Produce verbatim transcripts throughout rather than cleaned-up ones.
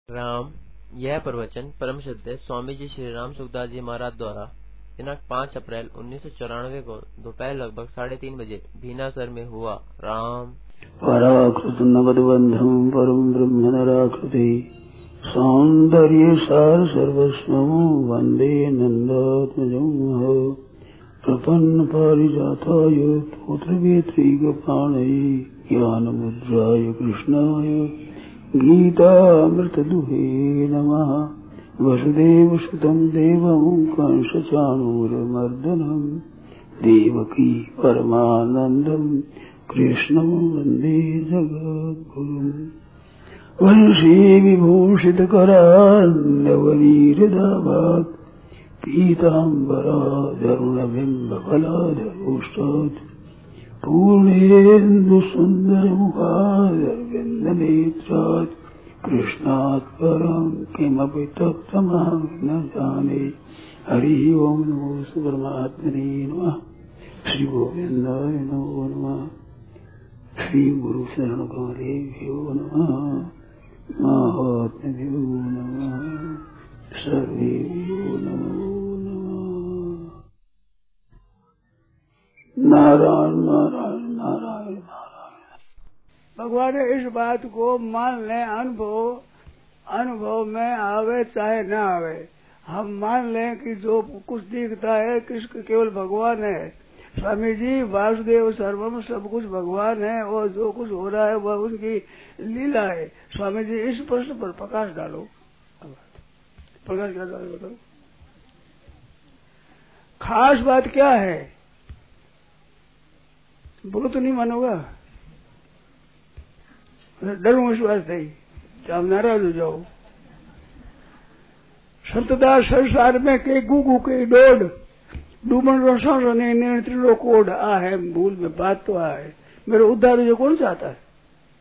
राम। यह प्रवचन परम श्रद्धेय स्वामी जी श्री राम सुखदास जी महाराज द्वारा दिनांक पाँच अप्रैल उन्नीस सौ चौरानवे को दोपहर लगभग साढ़े तीन बजे भीनासर में हुआ। राम। पराकृत नवद्बंधम परम ब्रह्म नराकृति सौंदर्य सार सर्वस्वं वंदे नंदात्मजं प्रपन्न पारिजाताय पुत्रवेत्रीगपाणये ज्ञानमुद्राय कृष्णाय गीतामृतदुहे नमः। वसुदेवसुतं देवं कंसचाणूरमर्दनं देवकी परमानन्दं कृष्णं वन्दे जगद्गुरुम्। वंशी विभूषितकरान्नवनीरदाभात् पीताम्बराधरुणबिम्बफलाधरोष्टात् पूर्णेन्दुसुन्दरमुखादरविन्दनेत्रात् कृष्णात् परं किमपि तत्त्वमहं न जाने। हरि ओम नमो परमात्मने नमः। श्री गोविन्दाय नमो नमः। श्री गुरु शरण कमलेभ्यो नमः। महात्म्यो नमः। सर्वेभ्यो नमो नमः। नारायण नारायण नारायण नारायण। भगवान इस बात को मान लें, अनुभव अनुभव में आवे चाहे न आवे, हम मान लें कि जो कुछ दिखता है कृष्ण केवल भगवान है। स्वामी जी वासुदेव सर्वम सब कुछ भगवान है और जो कुछ हो रहा है वह उनकी लीला है। स्वामी जी इस प्रश्न पर प्रकाश डालो। प्रकाश क्या डालो बताओ। खास बात क्या है? बोलो तो नहीं मानोगा। डरूं इस वास्ते कि आप नाराज हो जाओ। सतदा संसार में के गुगु के डोड डूबन रसों ने नियंत्रण कोड आ है। भूल में बात तो आ है। मेरे उद्धार जो कौन चाहता है?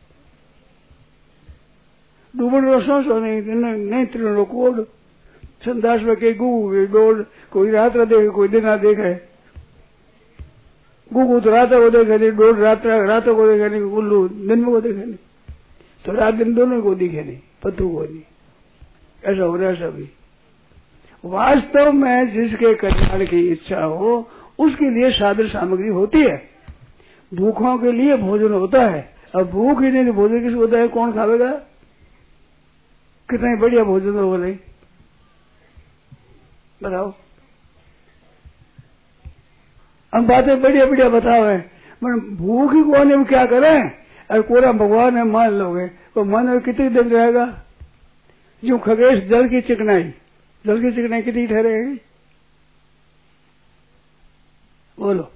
डूबन रसों ने नियंत्रण कोड संदास में के गुगु के डोड। कोई रात देखे कोई दिन देखे। गुगु तो रात को देखे नहीं, डोड रात रातों को देखे नहीं, उल्लू दिन को देखे नहीं, तो रात दिन दोनों को दिखे नहीं, पत्तू को नहीं। ऐसा हो रहा है सभी। वास्तव में जिसके कल्याण की इच्छा हो उसके लिए साधन सामग्री होती है। भूखों के लिए भोजन होता है। अब भूख ही नहीं तो भोजन किसको होता है? कौन खावेगा? कितना बढ़िया भोजन हो नहीं बताओ। हम बातें बढ़िया बढ़िया बताओ है, पर भूख ही कौन है? क्या करें? अरे कोरा भगवान है मान लोगे तो मन में कितनी दिन रहेगा? जो खगेश जल की चिकनाई, जल की चिकनाई कितनी ठहरेगी? बोलो।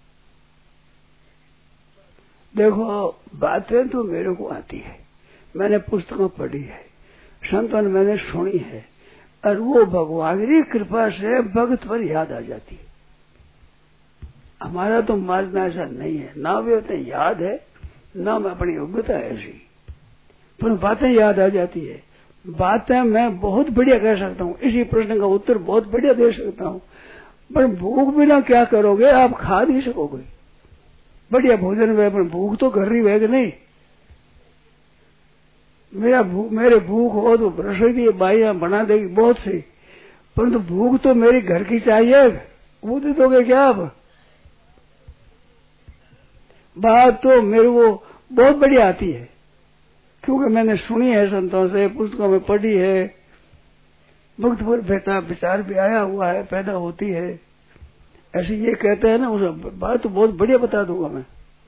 देखो बातें तो मेरे को आती है, मैंने पुस्तकों पढ़ी है, संतों ने मैंने सुनी है, और वो भगवान की कृपा से भक्त पर याद आ जाती है। हमारा तो मानना ऐसा नहीं है, ना भी होते याद है ना मैं अपनी योग्यता ऐसी, पर बातें याद आ जाती है। बातें मैं बहुत बढ़िया कह सकता हूँ, इसी प्रश्न का उत्तर बहुत बढ़िया दे सकता हूँ, पर भूख बिना क्या करोगे? आप खा नहीं सकोगे। बढ़िया भोजन हुए पर भूख तो घर ही हुए कि नहीं? मेरा भूख मेरे भूख हो तो रसोई की बाइयां बना देगी बहुत सी, परंतु तो भूख तो मेरी घर की चाहिए। वो दे दोगे क्या आप? बात तो मेरे को बहुत बढ़िया आती है, क्योंकि मैंने सुनी है संतों से, पुस्तकों में पढ़ी है, भक्त पर बेहतर विचार भी आया हुआ है, पैदा होती है। ऐसे ये कहते हैं ना, उस बात तो बहुत बढ़िया बता दूंगा मैं,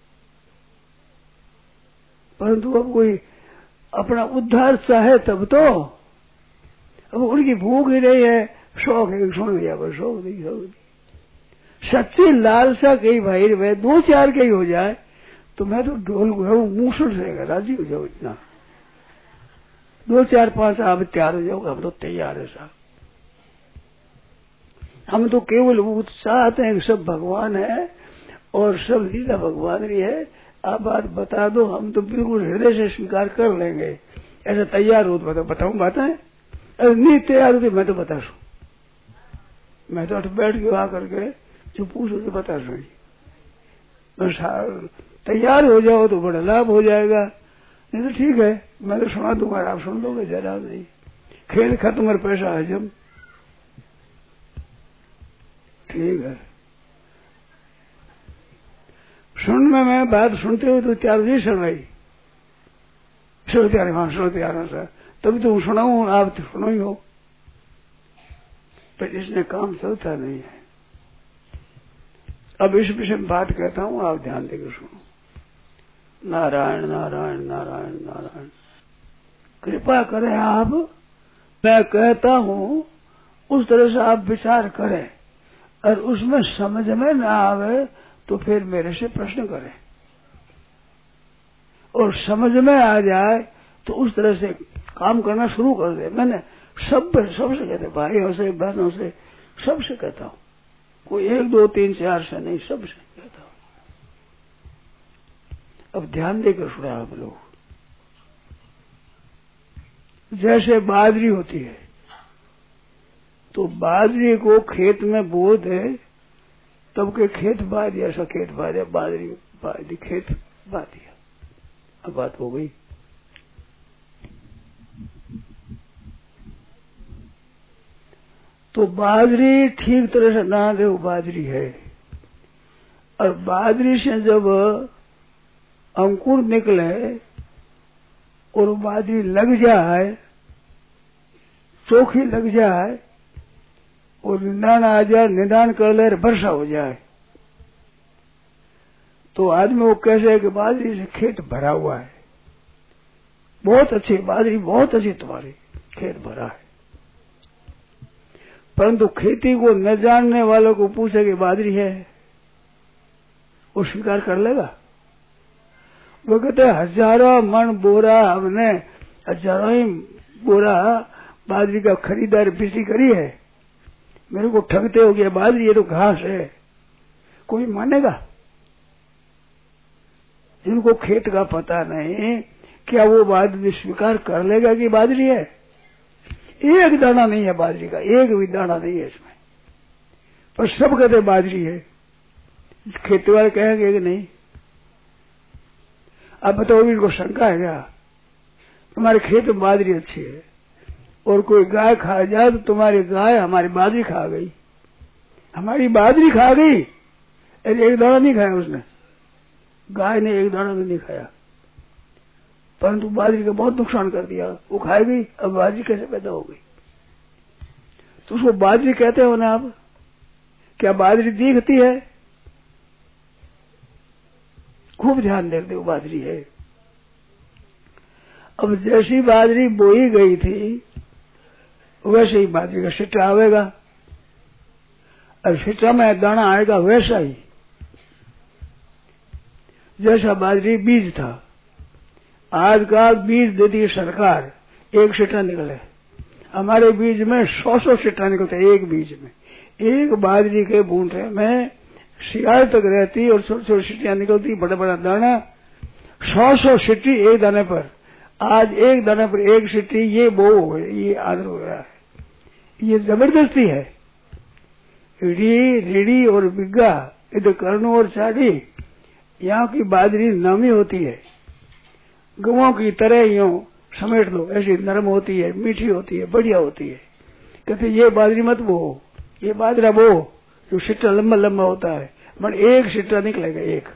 परंतु अब कोई अपना उद्धार चाहे तब तो। अब उनकी भूख ही नहीं है, शौक है, सुन लिया बस, शौक नहीं शौक नहीं। सच्ची लालसा कई भाई वे दो चार के ही हो जाए तो मैं तो ढोल मूसड़ से राजी हो जाऊं। इतना दो चार पांच आप तैयार हो जाओगे, हम तो तैयार है साहब। हम तो केवल वो चाहते हैं कि सब भगवान है और सब लीला भगवान की है। आप बात बता दो, हम तो बिल्कुल हृदय से स्वीकार कर लेंगे। ऐसा तैयार हो तो बताऊं बातें? अरे नहीं तैयार होती मैं तो बता सू, मैं तो बैठ के आ करके जो पूछो तो बता सू। तैयार हो जाओ तो बड़ा लाभ हो जाएगा, नहीं तो ठीक है, मैं तो सुना दूंगा, आप सुन लोगे, जरा नहीं। खेल खत्म और पैसा हजम, ठीक है। सुन में मैं बात सुनते हुए तो तैयार नहीं सुन रही, सुनो तैयार, हाँ सुनो तैयार है सर, तभी तो सुनाऊं, आप तो सुनो ही हो, पर इसमें काम चलता नहीं है। अब इस विषय में बात कहता हूं, आप ध्यान देकर सुनो। नारायण नारायण नारायण नारायण। कृपा करें आप, मैं कहता हूं उस तरह से आप विचार करें, और उसमें समझ में ना आवे तो फिर मेरे से प्रश्न करें, और समझ में आ जाए तो उस तरह से काम करना शुरू कर दे। मैंने सब सबसे कहते, भाइयों से, बहनों से, सबसे कहता हूं, कोई एक दो तीन चार से नहीं, सबसे कहता हूं। अब ध्यान देकर सुना आप लोग। जैसे बाजरी होती है, तो बाजरी को खेत में बो दे तब के खेत बा दिया, ऐसा खेत बा दिया, बाजरी बा दी, खेत बा दिया। अब बात हो गई। तो बाजरी ठीक तरह से दाना दे, वो बाजरी है। और बाजरी से जब अंकुर निकले और बाजरी लग जाए, चोखी लग जाए, और निदान आ जाए, निदान कर ले, वर्षा हो जाए, तो आदमी वो कैसे है कि बाजरी से खेत भरा हुआ है, बहुत अच्छी बाजरी, बहुत अच्छी तुम्हारी खेत भरा है। परंतु खेती को न जानने वालों को पूछे कि बाजरी है, वो स्वीकार कर लेगा? वो कहते हजारों मन बोरा हमने, हजारों ही बोरा बाजरी का खरीदार बिक्री करी है, मेरे को ठगते हो गया, बाजरी ये तो घास है, कोई मानेगा? जिनको खेत का पता नहीं, क्या वो बाजरी स्वीकार कर लेगा कि बाजरी है? एक दाना नहीं है बाजरी का, एक भी दाना नहीं है इसमें, पर सब कहते बाजरी है। खेती वाले कहेंगे कि नहीं? अब बताओ, इनको शंका है क्या? तुम्हारे खेत में बाजरी अच्छी है, और कोई गाय खा जाए तो तुम्हारी गाय हमारी बाजरी खा गई, हमारी बाजरी खा गई, एक दाना नहीं खाया उसने, गाय ने एक दाना नहीं खाया, परंतु बाजरी का बहुत नुकसान कर दिया, वो खाई गई। अब बाजरी कैसे पैदा हो गई? तो उसको बाजरी कहते हो ना आप? क्या बाजरी दिखती है? खूब ध्यान देते हो, बाजरी है। अब जैसी बाजरी बोई गई थी वैसे ही बाजरी का सिट्टा आवेगा, और सिट्टा में दाना आएगा वैसा ही, जैसा बाजरी बीज था। आज का बीज दे दी सरकार, एक सिट्टा निकले, हमारे बीज में सौ सौ सिट्टा निकलते, एक बीज में, एक बाजरी के बूंटे में सियाल तक रहती और छोटी छोटी सिट्टियां निकलती, बड़ा बड़ा दाना, सौ सौ सिट्टी एक दाने पर। आज एक दाने पर एक सिट्टी, ये बो हो गई, ये आदर हो गया है, ये जबरदस्ती है। री रीढ़ी और बिग्गा, इधर कर्णू और चाड़ी, यहाँ की बाजरी नामी होती है, गवों की तरह यूं समेट लो, ऐसी नरम होती है, मीठी होती है, बढ़िया होती है। कहते ये बाजरी मत बो, ये बाजरा बो जो सिट्टा लंबा लंबा होता है, पर एक सिट्टा निकलेगा एक।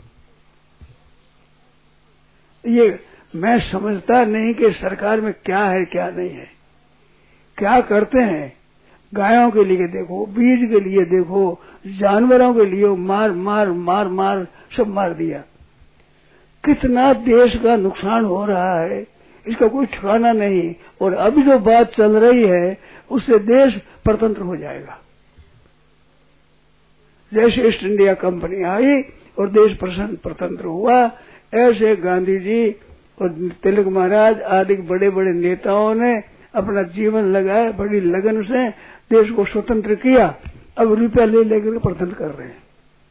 ये मैं समझता नहीं कि सरकार में क्या है क्या नहीं है, क्या करते हैं। गायों के लिए देखो, बीज के लिए देखो, जानवरों के लिए मार मार मार मार सब मार दिया। कितना देश का नुकसान हो रहा है, इसका कोई ठिकाना नहीं। और अभी जो बात चल रही है उससे देश परतंत्र हो जाएगा। जैसे ईस्ट इंडिया कंपनी आई और देश परतंत्र हुआ, ऐसे गांधी जी और तिलक महाराज आदि बड़े बड़े नेताओं ने अपना जीवन लगाया, बड़ी लगन से देश को स्वतंत्र किया। अब रुपया ले लेकर परतंत्र कर रहे हैं,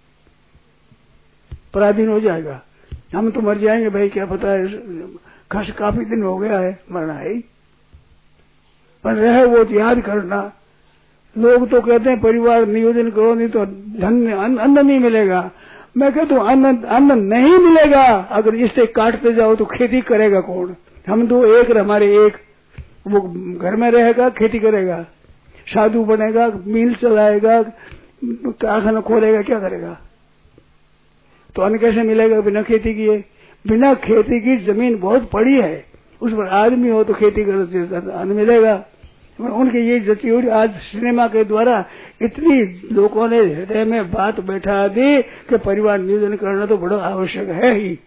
पराधीन हो जाएगा। हम तो मर जाएंगे भाई, क्या पता है, खस काफी दिन हो गया है, मरना है। पर रहे वो याद करना, लोग तो कहते हैं परिवार नियोजन करो नहीं तो धन अन्न नहीं मिलेगा। मैं कहता हूँ अन्न अन्न नहीं मिलेगा, अगर इससे काटते जाओ तो खेती करेगा कौन? हम दो एक हमारे एक, वो घर में रहेगा खेती करेगा, साधु बनेगा, मिल चलाएगा, कारखाना खोलेगा, क्या करेगा? तो अन्न कैसे मिलेगा बिना खेती किए? बिना खेती की जमीन बहुत पड़ी है, उस पर आदमी हो तो खेती करो अन्न मिलेगा। उनके ये जची हुई आज सिनेमा के द्वारा इतनी लोगों ने हृदय में बात बैठा दी कि परिवार नियोजन करना तो बड़ा आवश्यक है ही,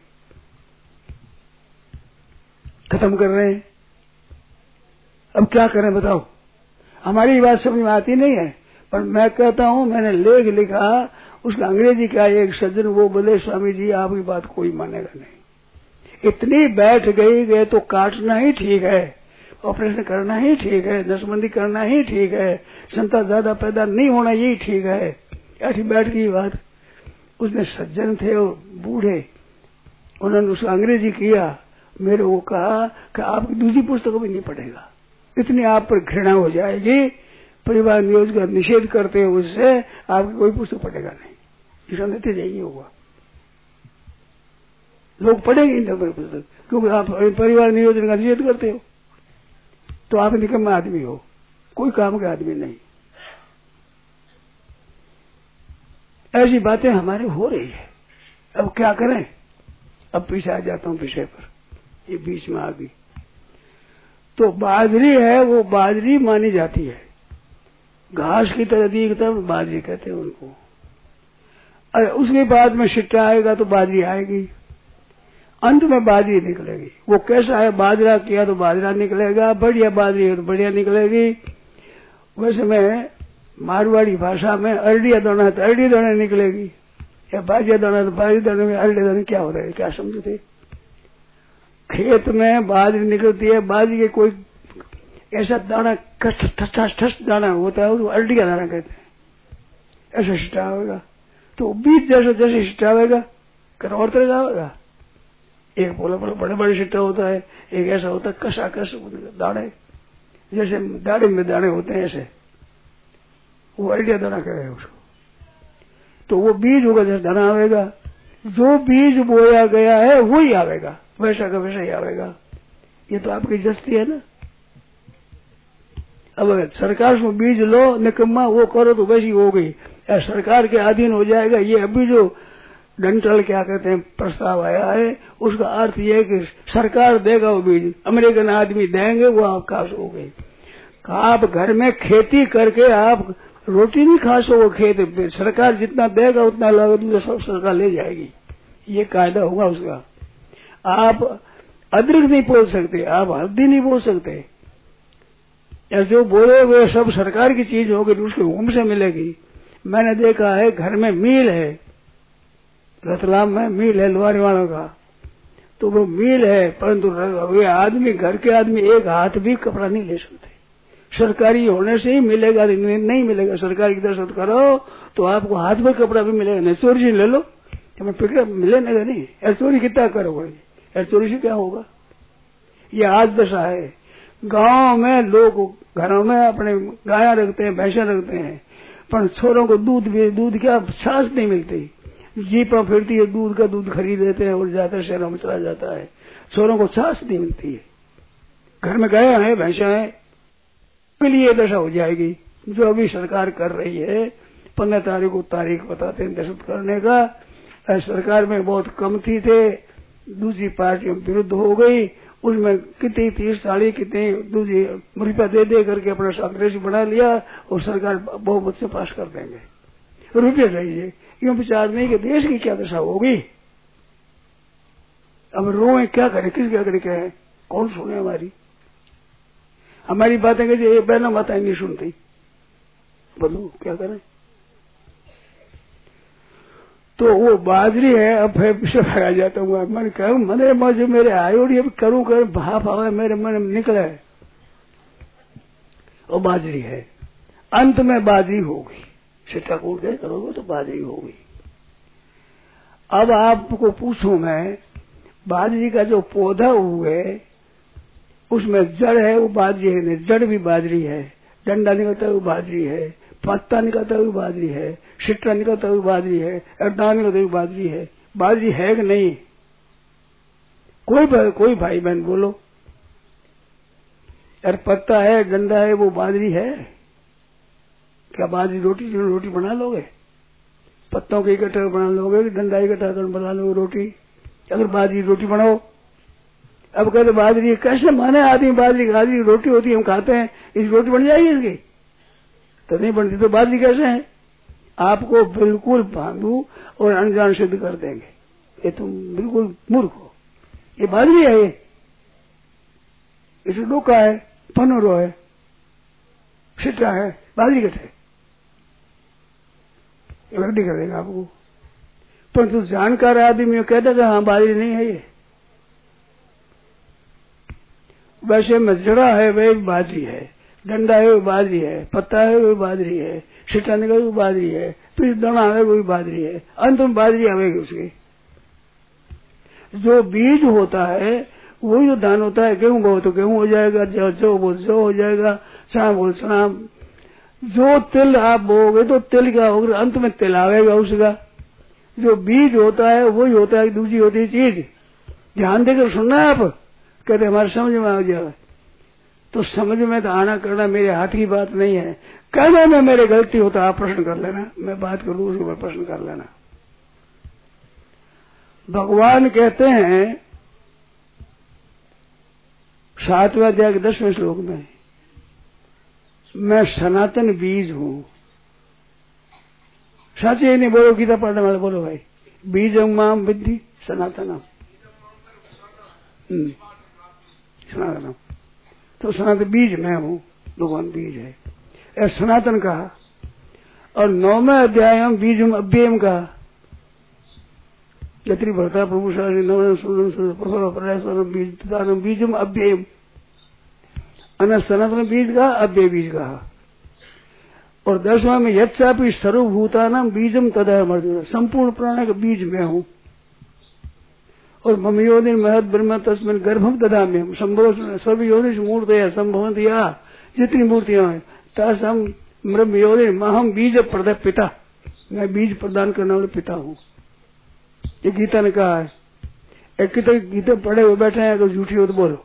खत्म कर रहे हैं। अब क्या करें बताओ? हमारी बात समझ में आती नहीं है, पर मैं कहता हूं, मैंने लेख लिखा, उसका अंग्रेजी का एक सज्जन वो बोले स्वामी जी आपकी बात कोई मानेगा नहीं, इतनी बैठ गई गए तो काटना ही ठीक है, ऑपरेशन करना ही ठीक है, नसबंदी करना ही ठीक है, संतान ज्यादा पैदा नहीं होना यही ठीक है, ऐसी बैठ गई बात। उसने सज्जन थे वो बूढ़े, उन्होंने उसका अंग्रेजी किया, मेरे को कहा कि आप दूसरी पुस्तक भी नहीं पढ़ेगा, इतनी आप पर घृणा हो जाएगी, परिवार नियोजन का निषेध करते हो, उससे आपकी कोई पुस्तक पढ़ेगा नहीं, इसका नतीजा यही होगा, लोग पढ़ेंगे नहीं पुस्तक, क्योंकि आप परिवार नियोजन का निषेध करते हो, तो आप निकम्मा आदमी हो, कोई काम का आदमी नहीं। ऐसी बातें हमारे हो रही है, अब क्या करें? अब पीछे आ जाता हूं विषय पर, ये बीच में आ गई। तो बाजरी है, वो बाजरी मानी जाती है, घास की तरह दिखता बाजरी कहते हैं उनको। अरे उसके बाद में सिट्टा आएगा तो बाजरी आएगी, अंत में बाजरी निकलेगी। वो कैसा है? बाजरा किया तो बाजरा निकलेगा, बढ़िया बाजरी है तो बढ़िया निकलेगी। वैसे में मारवाड़ी भाषा में अरडिया दाना है तो अरडी दाना निकलेगी, या बाजिया दाना तो बाजी दाने में अरडे दाने क्या हो रहा है, क्या समझते? खेत में बाजरी निकलती है, बाजरी के कोई ऐसा दाना ठस ठस दाना होता है, उसको अरडिया दाना कहते हैं। ऐसा सिट्टा आवेगा तो बीज जैसे जैसे सिट्टा आवेगा कर और तरह आवेगा। एक बोला बोला बड़े बड़े सिट्टा होता है, एक ऐसा होता है कसा कस दाने, जैसे दाने में दाने होते हैं, ऐसे वो अरडिया दाना कह रहे हैं उसको। तो वो बीज होगा जैसे दाना आवेगा, जो बीज बोया गया है वही आवेगा, वैसा का वैसा ही आवेगा। ये तो आपकी जस्ती है ना। अब अगर सरकार से बीज लो निकम्मा वो करो तो वैसी हो गई, सरकार के अधीन हो जाएगा। ये अभी जो डंटल क्या कहते हैं प्रस्ताव आया है, उसका अर्थ ये है कि सरकार देगा वो बीज, अमेरिकन आदमी देंगे, वो आप खा सकोगे। आप घर में खेती करके आप रोटी नहीं खा सको, खेत में सरकार जितना देगा उतना लागत सब सरकार ले जाएगी, ये कायदा होगा उसका। आप अदरक नहीं बोल सकते, आप हल्दी नहीं बोल सकते, या जो बोले वो सब सरकार की चीज होगी, उसके हुक्म से मिलेगी। मैंने देखा है घर में मील है, रतलाम में मील है लोहारी वालों का, तो वो मील है, परंतु वे आदमी घर के आदमी एक हाथ भी कपड़ा नहीं ले सकते, सरकारी होने से ही मिलेगा, नहीं मिलेगा। सरकार की दरअसल करो तो आपको हाथ में कपड़ा भी मिलेगा, नहीं चोरी से ले लो, हमें पिकअप मिलेगा नहीं। ऐसा चोरी कितना करोगे, ऐसा चोरी से क्या होगा? ये आज दशा है। गांव में लोग घरों में अपने गाया रखते हैं, भैंसा रखते हैं, पर छोरों को दूध भी, दूध क्या छाछ नहीं मिलती, जीपा फिरती है, दूध का दूध खरीद लेते हैं और जाकर शहरों में चला जाता है, छोरों को छाछ नहीं मिलती है। घर में गाया है, भैंसा है, के लिए दशा हो जाएगी। जो अभी सरकार कर रही है, पंद्रह तारीख को तारीख बताते हैं दहशत करने का, सरकार में बहुत कम थी थे, दूसरी पार्टी विरुद्ध हो गई, उसमें कितनी तीस साड़ी कितनी दूसरी रुपया दे दे करके अपना कांग्रेस बना लिया और सरकार बहुमत से पास कर देंगे। रुपये चाहिए, यूं विचार नहीं कि देश की क्या दशा होगी। अब रोए क्या करें, किस क्या करे, क्या है, कौन सुने हमारी हमारी बातें कैसे ये बहना माताएं नहीं सुनती, बोलो क्या करें। तो वो बाजरी है। अब फिर पीछे भागा जाता हूँ, मैंने कहूँ मने मजे मेरे आयो अब करूँ कर भाप आवे मेरे मन में निकले, वो बाजरी है। अंत में बाजरी होगी, सिट्टा कूट के करोगे तो बाजरी होगी। अब आपको पूछूं मैं, बाजरी का जो पौधा हुए उसमें जड़ है वो बाजरी है, जड़ भी बाजरी है, डंडा निकलता है वो बाजरी है, पत्ता निकलता हुई बाजरी है, सिट्टा निकलता हुई बाजरी है, दाना निकलता हुई बाजरी है। बाजरी है कि नहीं? कोई भाई, कोई भाई बहन बोलो। अरे पत्ता है, डंडा है, वो बाजरी है क्या? बाजरी रोटी रोटी बना लोगे? पत्तों के इकट्ठा बना लोगे कि डंडा इकट्ठा कर बना लोगे रोटी? अगर बाजरी रोटी बनाओ, अब कहते बाजरी कैसे माने आदमी बाजरी बाजरी रोटी होती है, हम खाते हैं, इस रोटी बन जाएगी इसकी? तो नहीं बनती। तो बाजरी कैसे है? आपको बिल्कुल भांडू और अनजान सिद्ध कर देंगे, ये तुम बिल्कुल मूर्ख हो। ये बाजरी है, ये इसे डोका है, पनोरो है, सिट्टा है, बाजरी कट है, ये रेडी कर देगा आपको। परंतु जानकार आदमी कहता था हाँ बाजरी नहीं है ये। वैसे में जड़ा है वही बाजरी है, डंडा है वो बाजरी है, पत्ता है वो बाजरी है, सिट्टा निकल वो बाजरी है, फिर दाना है वो बाजरी है, अंत में बाजरी आवेगी उसकी। जो बीज होता है वही जो धान होता है। गेहूं बोओ तो गेहूं हो जाएगा, जौ जौ बोओ जौ हो जाएगा, चना बोओ चना। जो तिल आप बोओगे तो तिल का होगा, अंत में तिल आवेगा उसका। जो बीज होता है वही होता है, दूसरी होती है चीज। ध्यान देकर सुनना है आप, कहते हमारे समझ में आ जाए। तो समझ में तो आना करना मेरे हाथ की बात नहीं है। कहना में मेरे गलती होता आप प्रश्न कर लेना, मैं बात करूं उसके ऊपर प्रश्न कर लेना। भगवान कहते हैं सातवें अध्याय के दसवें श्लोक में, मैं सनातन बीज हूं। सच ही नहीं बोलो, गीता पढ़ने वाले बोलो भाई, बीजम माम विद्धि सनातनम। सनातनम तो सनातन बीज मैं हूं, भगवान बीज है, ऐसा सनातन कहा। और नौवें अध्याय में बीजम अव्ययम कहा, यत्री भरता प्रभु बीज बीजम अव्ययम। अन सनातन बीज का अव्यय बीज कहा। और दसवां में यच्चापि सर्वभूतानां बीजम तदा मर्द, संपूर्ण प्राणी का बीज मैं हूं। और मम योनि महद ब्रह्म तस्मिन् गर्भम ददामि, संभव सर्व योनि मूर्तया संभवन्ति या, जितनी मूर्तियां हैं तसम ब्रह्म योनि महम बीज प्रद पिता, मैं बीज प्रदान करने वाले पिता हूं। ये गीता ने कहा है। एक कितने गीता पढ़े हुए बैठे हैं, अगर झूठी हो तो बोलो,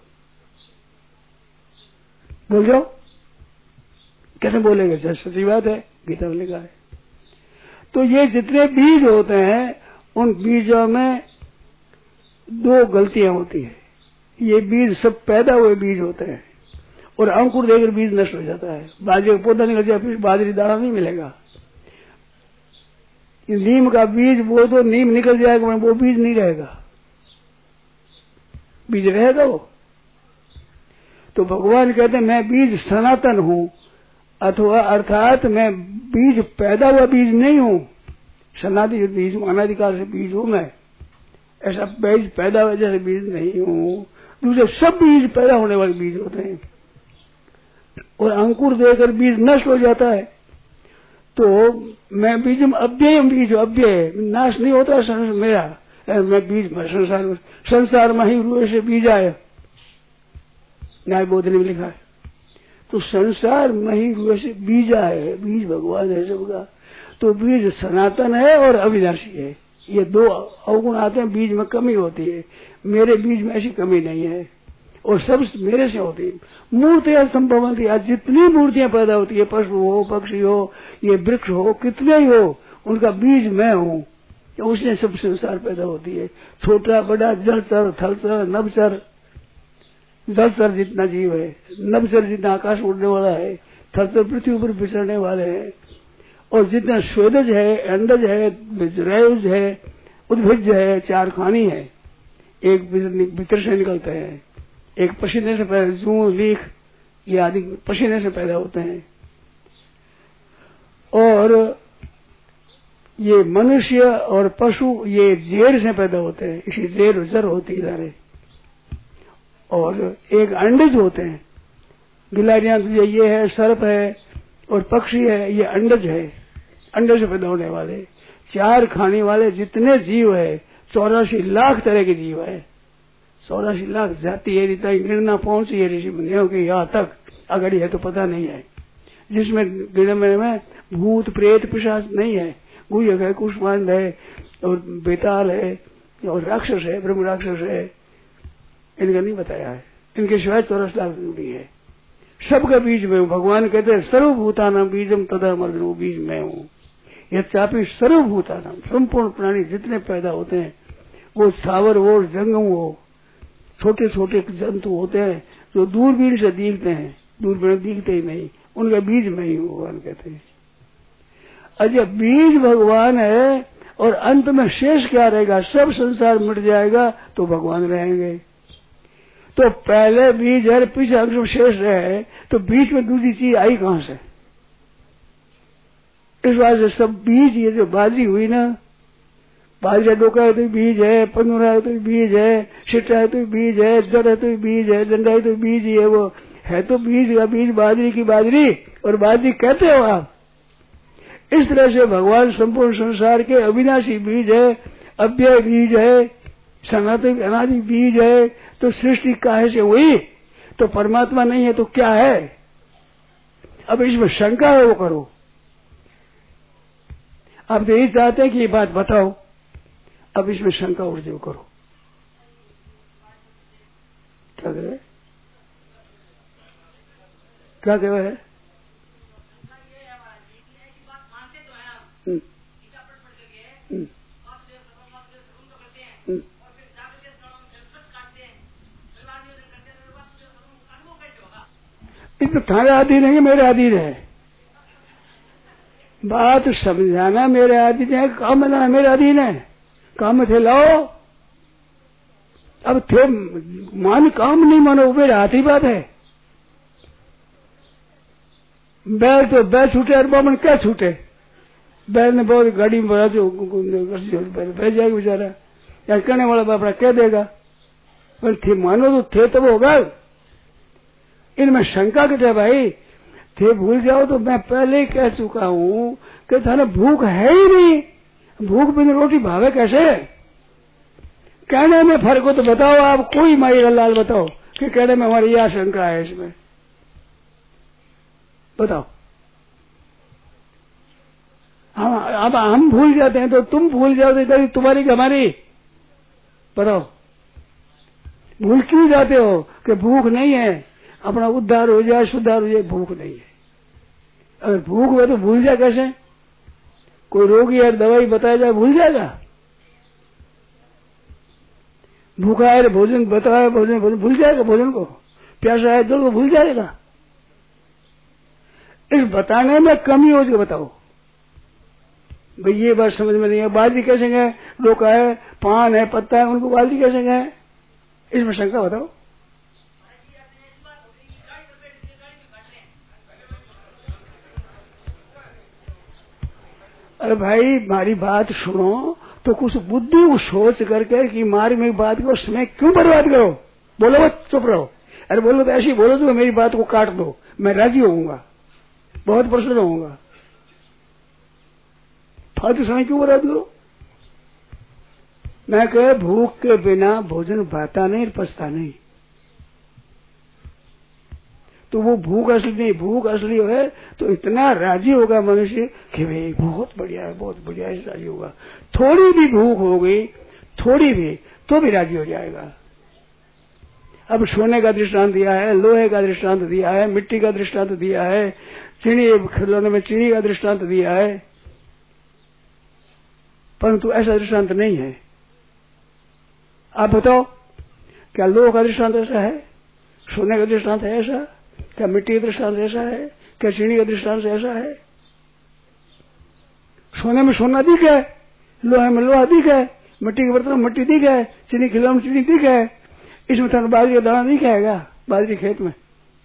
बोल जाओ। कैसे बोलेंगे? जैसे सच्ची बात है, गीता में लिखा है। तो ये जितने बीज होते हैं उन बीजों में दो गलतियां होती है। ये बीज सब पैदा हुए बीज होते हैं और अंकुर देकर बीज नष्ट हो जाता है। बाजरे का पौधा निकल जाए फिर बाजरी दाना नहीं मिलेगा। नीम का बीज वो तो नीम निकल जाएगा, वो बीज नहीं रहेगा, बीज रहेगा वो। तो भगवान कहते हैं मैं बीज सनातन हूं, अथवा अर्थात मैं बीज पैदा हुआ बीज नहीं हूं। सनातन बीज हूं, अनादिकाल से बीज हूं मैं, ऐसा बीज पैदा हुआ जैसे बीज नहीं हूं। दूसरे सब बीज पैदा होने वाले बीज होते हैं और अंकुर देकर बीज नष्ट हो जाता है। तो मैं बीजम अव्यय बीज, अव्यय नाश नहीं होता मेरा, मैं बीज संसार संसार में ही रुए से बीज आए, न्याय बोधने में लिखा है। तो संसार में ही रुए से बीज आए, बीज भगवान है सबका। तो बीज सनातन है और अविनाशी है। ये दो अवगुण आते हैं, बीज में कमी होती है। मेरे बीज में ऐसी कमी नहीं है और सब मेरे से होती है। मूर्तियां संभव थी, आज जितनी मूर्तियां पैदा होती है, पशु हो, पक्षी हो, ये वृक्ष हो, कितने ही हो, उनका बीज मैं हूं। उससे सब संसार पैदा होती है, छोटा बड़ा, जलचर, थलचर, नभचर। जलचर जितना जीव है, नभचर जितना आकाश उड़ने वाला है, थलचर पृथ्वी पर विचरने वाले हैं। और जितना स्वेदज है, अंडज है, रयुज है, उद्भिज है, चार खानी है। एक भीतर से निकलते हैं, एक पसीने से पैदा, जू लीख ये आदि पसीने से पैदा होते हैं। और ये मनुष्य और पशु ये जेर से पैदा होते हैं, इसी जेर जर होती है। और एक अंडज होते हैं, गिलहरियां ये है, सर्प है और पक्षी है, ये अंडज है, अंडे से पैदा होने वाले। चार खाने वाले जितने जीव है, चौरासी लाख तरह के जीव है, चौरासी लाख जाति है। गिरना पहुंची है ऋषि मुनियों की, यहाँ तक अगड़ी है तो पता नहीं है। जिसमें गिरने में भूत प्रेत पिशाच नहीं है, गुहयक है, कुष्मांड है और बेताल है और राक्षस है, ब्रह्म राक्षस है, इनका नहीं बताया है। इनके सिवाय चौरस लाख भी है। सबका बीज में हूँ। भगवान कहते हैं सर्वभूतानाम बीजम तदा मर्दनो, बीज में हूँ। यह चापी सर्वभूतानाम, संपूर्ण प्राणी जितने पैदा होते हैं, वो सावर हो जंगम हो, छोटे छोटे जंतु होते हैं जो दूरबीन से दिखते हैं, दूरबीन दिखते ही नहीं, उनका बीज में ही हूँ भगवान कहते हैं। अच्छा, बीज भगवान है और अंत में शेष क्या रहेगा? सब संसार मिट जाएगा तो भगवान रहेंगे। तो पहले बीज है, पीछे अंश में शेष रहे, तो बीच में दूसरी चीज आई कहां से? इस बात से सब बीज, ये जो बाजी हुई ना, बाजरा डोका है तो बीज है, पनुरा है तो बीज है, सिट्टा है तो बीज है, जड़ है तो बीज है, डंडा है तो बीज ही है, वो है तो बीज का बीज, बाजरी की बाजरी, और बाजरी कहते हो आप। इस तरह से भगवान संपूर्ण संसार के अविनाशी बीज है, अव्यय बीज है, सनातन अनादि बीज है। तो सृष्टि काहे से हुई? तो परमात्मा नहीं है तो क्या है? अब इसमें शंका है वो करो। आप तो यही चाहते हैं कि ये बात बताओ, अब इसमें शंका उठ जाओ, करो। क्या कह रहे क्या कह रहे हैं? तो तुम्हारे अधीन है, मेरे अधीन है। बात समझाना मेरे अधीन है, काम में लाना मेरे अधीन है। काम में थे लाओ, अब थे मान, काम नहीं मानो, मेरे हाथ ही बात है। बैल तो बैल छूटे और बामन क्या छूटे? बैल ने बहुत गाड़ी में भरा जो बैठ जाएगा बेचारा, या करने वाला बापड़ा कह देगा, पर थे मानो तो थे तब होगा। इनमें शंका कितने भाई? थे भूल जाओ तो मैं पहले ही कह चुका हूं कि थाने भूख है ही नहीं, भूख बिना रोटी भावे कैसे? कहने में फर्क हो तो बताओ आप, कोई माई लाल बताओ कि कहने में हमारी यह शंका है, इसमें बताओ। हम अब हम भूल जाते हैं तो तुम भूल जाओ तो तुम्हारी हमारी, बताओ भूल क्यों जाते हो? कि भूख नहीं है, अपना उद्धार हो जाए, सुधार हो जाए, भूख नहीं है। अगर भूख हो तो भूल जाए कैसे? कोई रोगी है दवाई बताया जाए भूल जाएगा? भूखा है भोजन बताया, भोजन भोजन भूल जाएगा? भोजन को प्यासा है जल को भूल जाएगा? इस बताने में कमी हो जाए, बताओ भाई ये बात समझ में नहीं है। बाजरी कैसे गए? रोका है, पान है, पत्ता है, उनको बाजरी कैसे गए? इसमें शंका बताओ। अरे भाई हमारी बात सुनो तो कुछ बुद्धि को सोच करके कि मारी मेरी बात को समय क्यों बर्बाद करो? बोलो मत, चुप रहो। अरे बोलो तो ऐसी बोलो तो मेरी बात को काट दो, मैं राजी होऊंगा, बहुत प्रसन्न होऊंगा। फालतू समय क्यों बर्बाद करो? मैं कह भूख के बिना भोजन भाता नहीं, पचता नहीं। तो वो भूख असली नहीं, भूख असली है तो इतना राजी होगा मनुष्य कि भाई बहुत बढ़िया है, बहुत बढ़िया है, राजी होगा। थोड़ी भी भूख हो गई, थोड़ी भी, तो भी राजी हो जाएगा। अब सोने का दृष्टांत दिया है, लोहे का दृष्टांत दिया है, मिट्टी का दृष्टांत दिया है, चीनी खिलौने में चीनी का दृष्टांत दिया है, परंतु ऐसा दृष्टांत नहीं है। आप बताओ क्या लोहे का दृष्टांत ऐसा है? सोने का दृष्टांत है ऐसा? क्या मिट्टी का दृष्टांत ऐसा है? क्या चीनी का दृष्टांत ऐसा है? सोने में सोना दिख है, लोहे में लोहा दिख है, मिट्टी के बर्तन में मिट्टी दिख है, चीनी खिलौने में चीनी दिख है। इसमें तो बाजरी का दाना दिख आएगा, बाजरी खेत में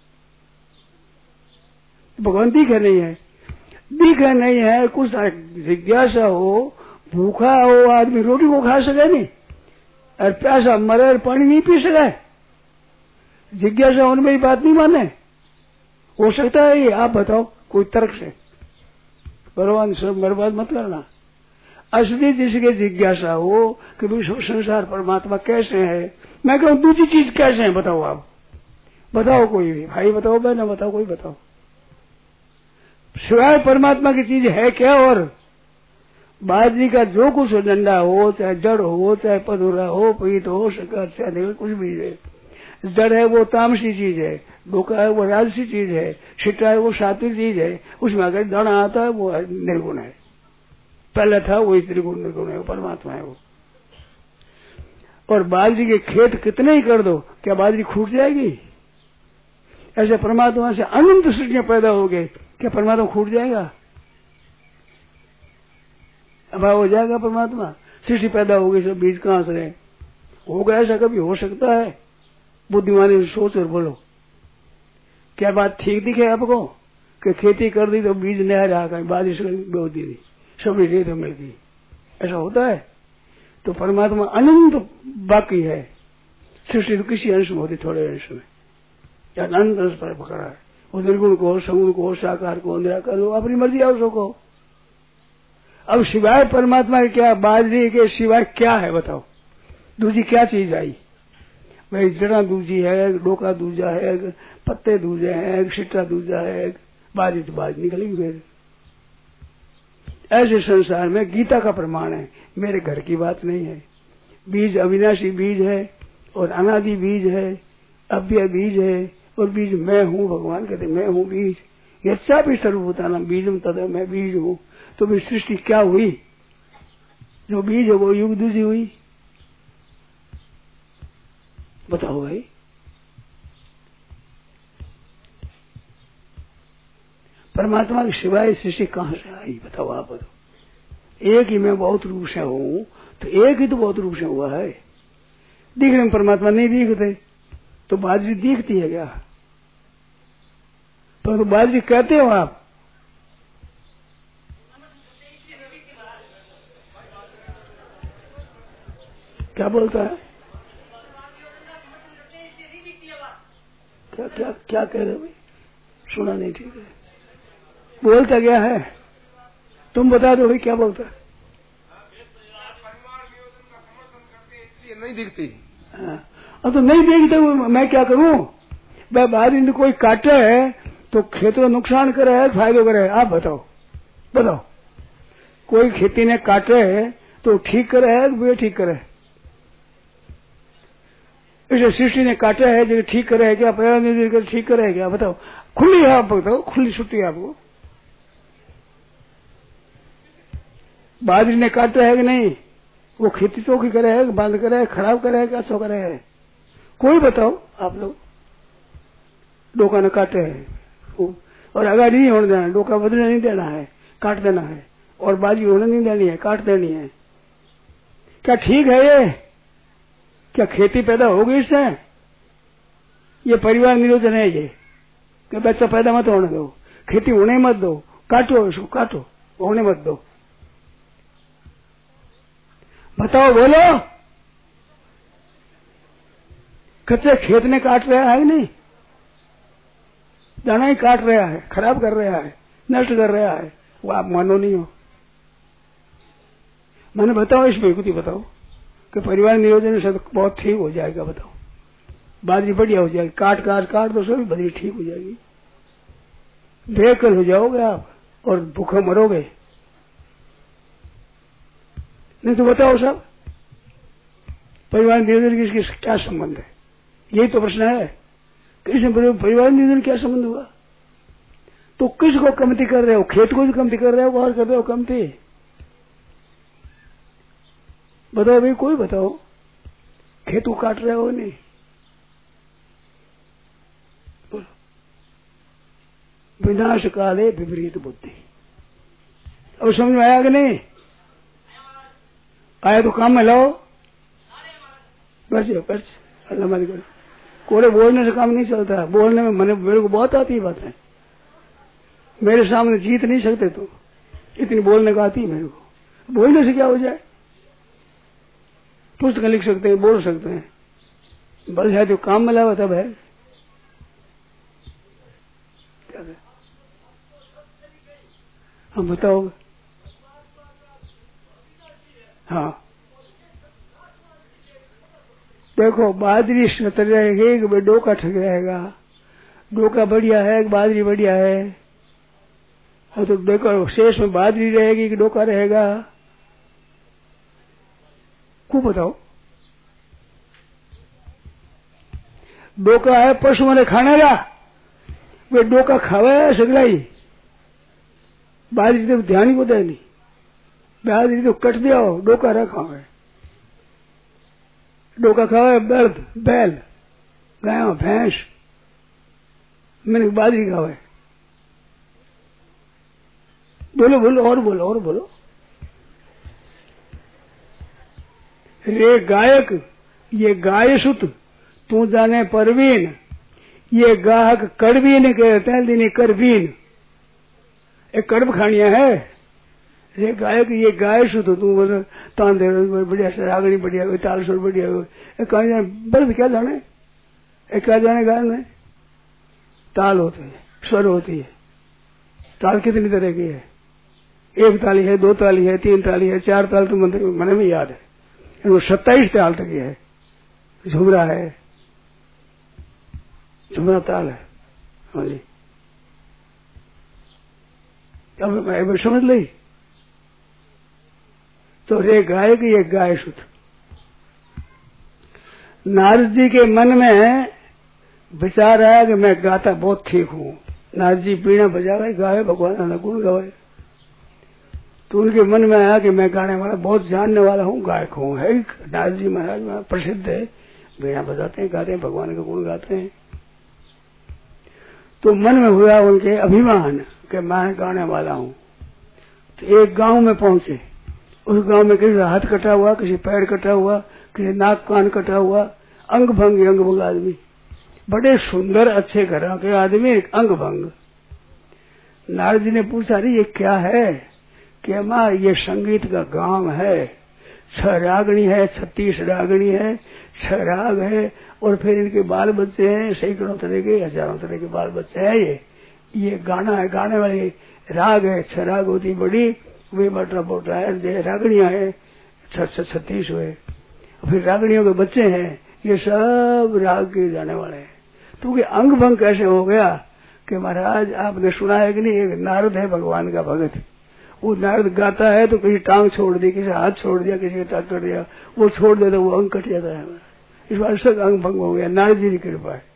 भगवान दिखे नहीं है, दिखे नहीं है। कुछ जिज्ञासा हो, भूखा हो आदमी रोटी को खा सके नहीं, और प्यासा मरे और पानी नहीं पी सके। जिज्ञासा होने मेरी बात नहीं माने, हो सकता है ये? आप बताओ कोई तर्क से। भगवान सब बर्बाद मत करना। असली जिसके जिज्ञासा हो कि विश्व संसार परमात्मा कैसे है, मैं कहूँ दूसरी चीज कैसे है, बताओ आप, बताओ कोई भी भाई, बताओ बहन, बताओ कोई, बताओ सिवाय परमात्मा की चीज है क्या? और बाजरी का जो कुछ हो, डंडा हो, चाहे जड़ हो, चाहे पधुरा हो, पीत हो, शक्कर, चाहे कुछ भी है, जड़ है वो तामसी चीज है, डोका है वो राजसी चीज है, छिट्टा है वो सात्विक चीज है, उसमें अगर दाना आता है वो निर्गुण है। पहले था वो त्रिगुण निर्गुण है, वो परमात्मा है वो। और बाजरी के खेत कितने ही कर दो, क्या बाजरी छूट जाएगी? ऐसे परमात्मा से अनंत सृष्टियां पैदा हो गए, क्या परमात्मा छूट जाएगा? अभाव हो जाएगा परमात्मा? सृष्टि पैदा हो गई, सब बीज कहां से रहे? होगा ऐसा कभी हो सकता है? बुद्धिमानी सोच और बोलो, क्या बात ठीक दिखे आपको कि खेती कर दी तो बीज नहीं रहा, कहीं बारिश बो दी, सब रेत तो मिल गई, ऐसा होता है? तो परमात्मा अनंत बाकी है, सृष्टि तो किसी अंश में होती, थोड़े अंश में, या अनंत अंश पर पकड़ा है। वो निर्गुण को, सगुण को, साकार को, निराकार को, अपनी मर्जी आओ उसको। अब सिवाय परमात्मा के क्या, बाजरी के सिवाय क्या है बताओ? दूसरी क्या चीज आई भाई? जड़ा दूजी है, डोका दूजा है, पत्ते दूजे हैं, छिट्टा दूजा है, बाजरी तो बाज निकलेगी फिर। ऐसे संसार में गीता का प्रमाण है, मेरे घर की बात नहीं है। बीज अविनाशी बीज है और अनादि बीज है, अव्यय बीज है, और बीज मैं हूँ। भगवान कहते मैं हूँ बीज, यच्चा भी सर्वभूतानां बीजम तद, मैं बीज हूँ। तो भी सृष्टि क्या हुई? जो बीज है वो युग दूजी हुई, बताओ भाई। परमात्मा के सिवाय सृष्टि कहां से आई बताओ आप? बताओ। एक ही मैं बहुत रूप से हूं, तो एक ही तो बहुत रूप से हुआ है। दिखने में परमात्मा नहीं दिखते, तो बाजरी दिखती है क्या? पर तो बाजरी कहते हो आप, क्या बोलता है? क्या क्या क्या कह रहे हो भाई? सुना नहीं ठीक है। बोलता क्या है? तुम बता दो भाई क्या बोलता है? नहीं दिखती। अब तो नहीं दिखते, मैं क्या करूं? भाई बाहर कोई काटे है तो खेत को नुकसान करे है, फायदो करे है? आप बताओ बताओ। कोई खेती ने काटे है तो ठीक करे है कि ठीक करे है? इसे सृष्टि ने काटा है जो ठीक करे है क्या? पर्यावरण ठीक करे है क्या? बताओ। खुली है, आप बताओ, खुली छुट्टी है आपको। बाजरी ने काटा है कि नहीं? वो खेती चौकी करे है, बंद करे है, खराब करे है, क्या सो करे है? कोई बताओ आप लोग। डोका ने काटे है और अगर नहीं होने देना, डोका बदलने नहीं देना है, काट देना है, और बाजरी होने नहीं देनी है, काट देनी है। क्या ठीक है ये? क्या खेती पैदा होगी इससे? ये परिवार नियोजन है ये, कि बच्चा पैदा मत होने दो, खेती होने मत दो, काटो इसको, काटो, होने मत दो। बताओ, बोलो। कच्चे खेत ने काट रहा है नहीं? दाना ही काट रहा है, खराब कर रहा है, नष्ट कर रहा है, वो आप मानो नहीं हो। मैंने बताओ इसमें कुछ बताओ कि परिवार नियोजन से बहुत ठीक हो जाएगा। बताओ, बाजरी बढ़िया हो जाएगी, काट काट काट दो सभी बाजरी ठीक हो जाएगी। बेकल हो जाओगे आप और भूखे मरोगे। नहीं तो बताओ सब, परिवार नियोजन की इसकी क्या संबंध है? यही तो प्रश्न है कि इसमें परिवार नियोजन क्या संबंध हुआ? तो किसको कमती कर रहे हो? खेत को भी कमती कर रहे हो और कर रहे हो कमती? बताओ भाई, कोई बताओ। खेत को काट रहे हो नहीं? विनाश काले विपरीत बुद्धि। अब समझ में आया कि नहीं आया? तो काम में लाओ, बच बच अल्लाह मारी कर। कोरे बोलने से काम नहीं चलता। बोलने में मैंने मेरे को बहुत आती बात है, मेरे सामने जीत नहीं सकते तो इतनी बोलने का आती है मेरे को। बोलने से क्या हो जाए? पुस्तक लिख सकते हैं, बोल सकते हैं, बस है तो काम में लाओ तब है। क्या है? हम बताओ। हाँ देखो, बाजरी सतर रहेगी कि डोका ठग रहेगा? डोका बढ़िया है कि बाजरी बढ़िया है? तो डोका शेष में बाजरी रहेगी कि डोका रहेगा, को बताओ। डोका है पशु ने खाने का, वे डोका खावे सगलाई, बाजरी तो ध्यान ही को दे नहीं, बाजरी तो कट दिया हो, डोका रखा है। डोका खावे बर्द बैल गाय भैंस, मैंने बाजरी खावे। बोलो बोलो और बोलो और बोलो। रे गायक ये गाय सुत तू जाने परवीन, ये गाहक कड़वीन कहते हैं दिन करवीन, एक कड़ब खानिया है। ये गायक ये गाय सुत तू बोल तान दे बढ़िया सरागनी बढ़िया ताल सुर बढ़िया कहीं जाने बल्द क्या जाने, एक क्या जाने गाय में ताल होती है, स्वर होती है। ताल कितनी तरह की है, एक ताली है, दो ताली है, तीन ताली है, चार ताल तो मंदिर मन में याद है, वो सत्ताईस ताल तक है। झुमरा है, झुमरा ताल है। हाँ जी, अब समझ ली। तो रे गाय की ये गाय सुत। नारद जी के मन में विचार आया कि मैं गाता बहुत ठीक हूँ। नारद जी पीणा बजावे गावे भगवान गुण गावे, तो उनके मन में आया कि मैं गाने वाला बहुत जानने वाला हूँ, गायक हूँ। है नारद जी महाराज में प्रसिद्ध है, वीणा बजाते हैं, गाते हैं, भगवान का गुण गाते हैं। तो मन में हुआ उनके अभिमान कि मैं गाने वाला हूँ। तो एक गांव में पहुंचे, उस गांव में किसी हाथ कटा हुआ, किसी पैर कटा हुआ, किसी नाक कान कटा हुआ, अंग भंग अंग भंग आदमी, बड़े सुंदर अच्छे घर के आदमी, अंग भंग। नारद जी ने पूछा अरे ये क्या है? कि माँ ये संगीत का गांव है, छह रागणी है, छत्तीस रागणी है, छह राग है, और फिर इनके बाल बच्चे हैं, सैकड़ों तरह के, हजारों तरह के बाल बच्चे हैं। ये ये गाना है, गाने वाले राग है, छह राग होती बड़ी, वे बटा बोटा है, जो रागणियां है छह छत्तीस हुए, फिर रागणियों के बच्चे हैं, ये सब राग के जाने वाले हैं। तो ये अंग भंग कैसे हो गया कि महाराज आपने सुना है कि नहीं, एक नारद है भगवान का भगत, वो नारद गाता है तो किसी टांग छोड़ दी, किसी हाथ छोड़ दिया, किसी का टांग कट दिया, वो छोड़ दे तो वो अंग कट जाता है। इस बार सब अंग भंग हो गया, नारद जी की कृपा है।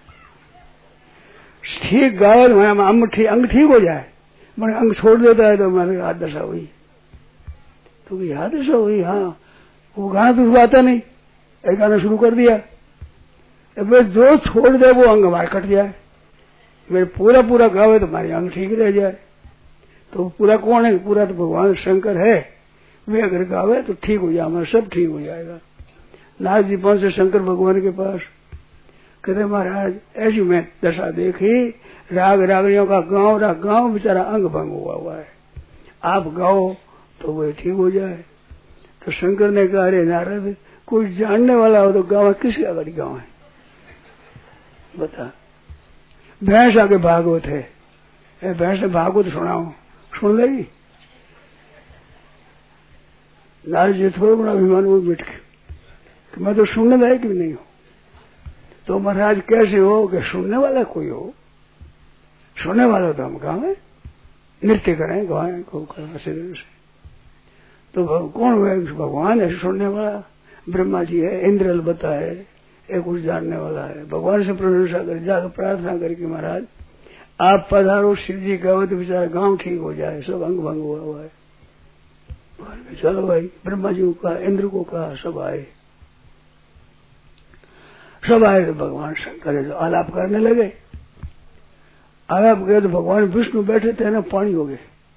ठीक गावत अंग ठीक अंग ठीक हो जाए, मैंने अंग छोड़ देता है तो हमारी हाथ दशा हुई, तो याद दशा हुई। हाँ, वो गाना तो गाता नहीं, एक गाना शुरू कर दिया, वे जो छोड़ दे वो अंग हमारा कट जाए, वे पूरा पूरा गावे तो हमारी अंग ठीक रह जाए। तो पूरा कौन है? पूरा तो भगवान शंकर है, वे अगर गावे तो ठीक हो जाए, हमारा सब ठीक हो जाएगा। नारद जी पहुंचे शंकर भगवान के पास, कहते महाराज ऐसी मैं दशा देखी, राग रागड़ियों का गांव रा गांव बेचारा अंग भंग हुआ हुआ है, आप गाओ तो वो ठीक हो जाए। तो शंकर ने कहा अरे नारद, कोई जानने वाला हो तो गाँव किसका अगड़ी गाँव है बता। भैंस आगे भागवत है, भैंस ने भागवत सुनाओ, सुन लेगी? नारद जी थोड़ा बड़ा अभिमान वो मिट के तो मैं तो सुनने लायक भी नहीं हूं। तो महाराज कैसे हो कि सुनने वाला कोई हो? सुनने वाला तो हम गावे, नृत्य करें, गाएं को से। तो कौन हुआ? भगवान है सुनने वाला, ब्रह्मा जी है, इंद्र बता है, एक कुछ जानने वाला है। भगवान से प्रशंसा कर, जाकर प्रार्थना करके महाराज आप पधारो, शिव जी कहो तो बेचारा गांव ठीक हो जाए, सब अंग भंग हुआ हुआ है। चलो भाई, ब्रह्मा जी को कहा, इंद्र को कहा, सब आए, सब आए। तो भगवान शंकर जो आलाप करने लगे, आलाप गए तो भगवान विष्णु बैठे थे ना, पानी हो गए,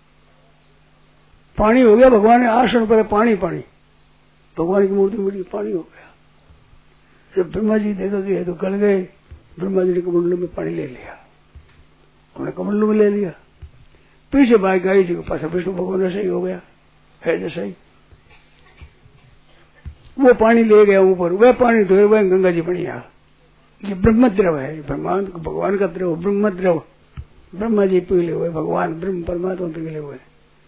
पानी हो गया, भगवान ने आसन पर पानी पानी, भगवान की मूर्ति में पानी हो गया। जब ब्रह्मा जी देखा गए तो गल गए, ब्रह्मा जी ने कमंडलों में पानी ले लिया, उन्होंने कमंडलों में ले लिया, पीछे बाई गाय जी के पास विष्णु भगवान ऐसा ही हो गया है, जैसा ही वो पानी ले गया ऊपर, वह पानी धोए वह गंगा जी बनी आ। ये ब्रह्म द्रव है, भगवान भगवान का द्रव, ब्रह्म द्रव, ब्रह्मा जी पीले हुए, भगवान ब्रह्म परमात्मा पीले हुए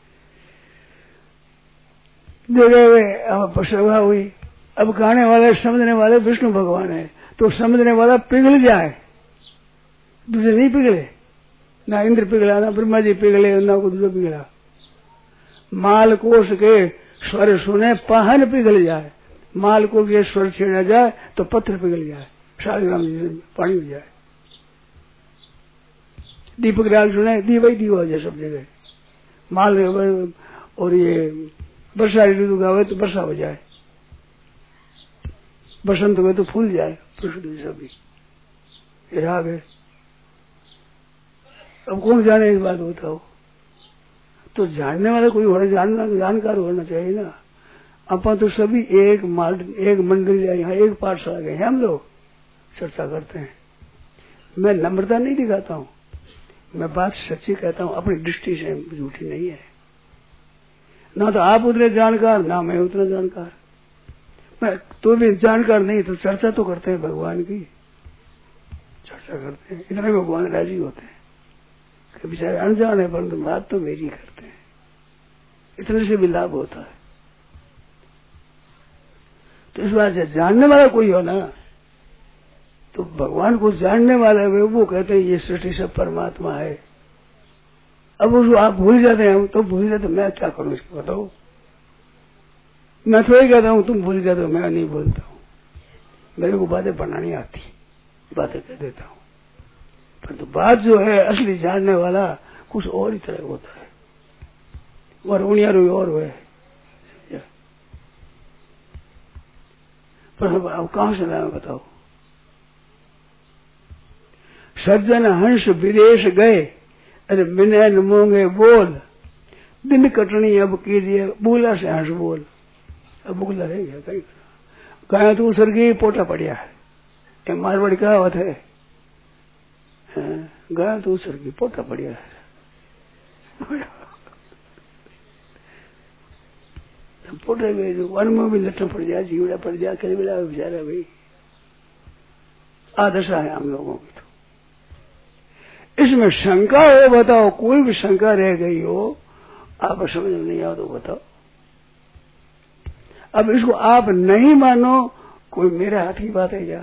देखे हुए। अब सभा हुई, अब गाने वाले समझने वाले विष्णु भगवान है, तो समझने वाला पिघल जाए, दूसरे नहीं पिघले, ना इंद्र पिघला, ना ब्रह्मा जी पिघले, ना कुछ जो पिघला। माल कोश के स्वर सुने पाहन पिघल जाए, माल को के स्वर छेड़ा जाए तो पत्थर पिघल जाए, शालिग्राम पानी हो जाए। दीपक राग सुने दीवा ही दीवा हो जाए सब जगह। माल और ये वर्षा ऋतु का हो तो वर्षा हो जाए, बसंत हुए तो फूल जाए, प्रकृति सभी ये राग है। अब कौन जाने इस बात बताओ? तो जानने वाला कोई होना, जानना जानकार होना चाहिए ना। अपन तो सभी एक माल एक मंडल जाए, यहाँ एक पाठशाला गए हैं हम लोग, चर्चा करते हैं। मैं नम्रता नहीं दिखाता हूँ, मैं बात सच्ची कहता हूँ, अपनी दृष्टि से झूठी नहीं है। ना तो आप उतने जानकार, ना मैं उतना जानकार। मैं तो भी जानकार नहीं तो चर्चा तो करते हैं भगवान की, चर्चा करते हैं, इतने भगवान राजी होते हैं कि बेचारे अनजान है परंतु बात तो मेरी करते हैं, इतने से भी लाभ होता है। तो इस बात से जानने वाला कोई हो ना, तो भगवान को जानने वाला है वो कहते हैं ये सृष्टि सब परमात्मा है। अब उसको आप भूल जाते हैं, तो भूल जाते, मैं क्या करूं इसको बताओ? मैं थोड़ी कहता हूँ तुम भूल जाते हो, मैं नहीं बोलता हूँ, मेरे को बातें बनानी आती, बातें कह देता हूँ। परंतु तो बात जो है असली जानने वाला कुछ और ही तरह होता है, और उनियारू और है। पर अब कहां से लाया बताओ? सज्जन हंस विदेश गए, अरे मिनैन मोंगे बोल, दिन कटनी अब कीजिए, बोला से हंस बोल। अब बुगला रह गया कहीं, गाय तो उसर गई पोटा पड़िया है, ये मारवाड़ी कहावत है, गाय तो उसर गई पोटा पड़िया है। पोटे गए जो वन में भी लट्ठा पड़ जाए, जीवड़ा पड़ जाए, कहीं मिला बेचारा भाई। आदशा है हम लोगों की। तो इसमें शंका हो बताओ, कोई भी शंका रह गई हो, आप समझ में नहीं आओ तो बताओ। अब इसको आप नहीं मानो, कोई मेरे हाथ की बात है क्या?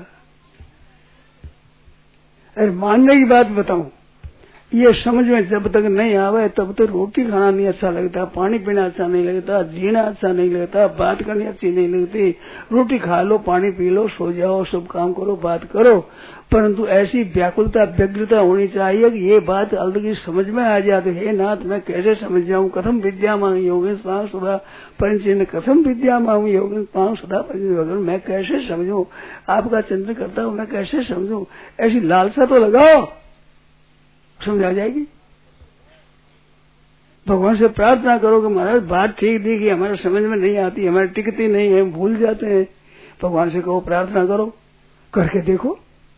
अरे मानने की बात बताऊं, ये समझ में जब तक नहीं आवे तब तक रोटी खाना नहीं अच्छा लगता, पानी पीना अच्छा नहीं लगता, जीना अच्छा नहीं लगता, बात करनी अच्छी नहीं लगती। रोटी खा लो, पानी पी लो, सो जाओ, सब काम करो, बात करो, परंतु ऐसी व्याकुलता व्यग्रता होनी चाहिए कि ये बात अलग समझ में आ जाए। तो हे नाथ मैं कैसे समझ जाऊं? कथम विद्या मांग योगेश पांग सुधा पंचन, कथम विद्या मांग योगेश पांग सुधा पंचन, मैं कैसे समझूं? आपका चिंतन करता हूं, मैं कैसे समझूं? ऐसी लालसा तो लगाओ, समझ आ जाएगी। भगवान से प्रार्थना करो कि महाराज बात ठीक थी कि हमारे समझ में नहीं आती, हमारी टिकती नहीं है, भूल जाते हैं। भगवान से कहो, प्रार्थना करो, करके देखो।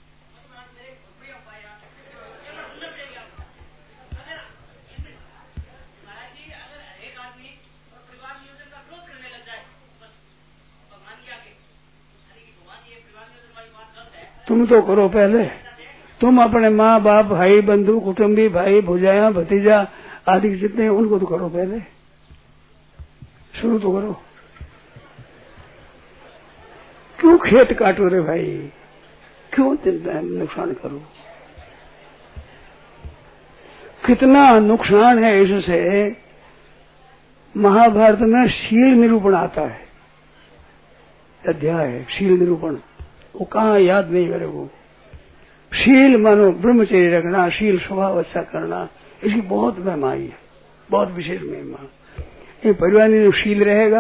तुम तो करो पहले, तुम अपने माँ बाप भाई बंधु कुटुंबी भाई भुजाया भतीजा आदि जितने हैं उनको तो करो, पहले शुरू तो करो। क्यों खेत काटो रे भाई, क्यों नुकसान करो? कितना नुकसान है इससे। महाभारत में शील निरूपण आता है, अध्याय है शील निरूपण, वो कहाँ याद नहीं मेरे को। शील मानो ब्रह्मचर्य रखना, शील स्वभाव अच्छा करना, इसकी बहुत महिमा है, बहुत विशेष महिमा। ये परिवार में शील रहेगा।